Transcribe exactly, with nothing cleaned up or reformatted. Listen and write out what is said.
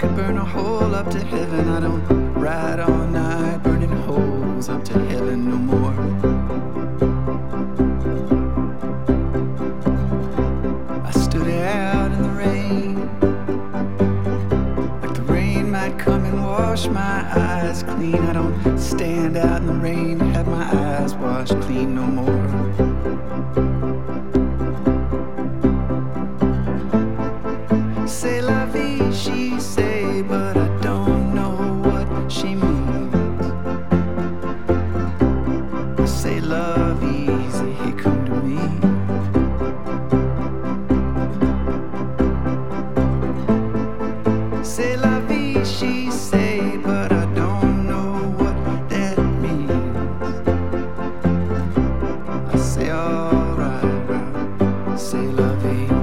could burn a hole up to heaven. I don't ride all night burning holes up to heaven no more. I stood out in the rain, like the rain might come and wash my eyes clean. I don't stand out in the rain to have my eyes washed clean no more. C'est la vie, she say, but I don't know what she means. Say love easy, he come to me. C'est la vie, she say, but I don't know what that means. I say alright, c'est la vie.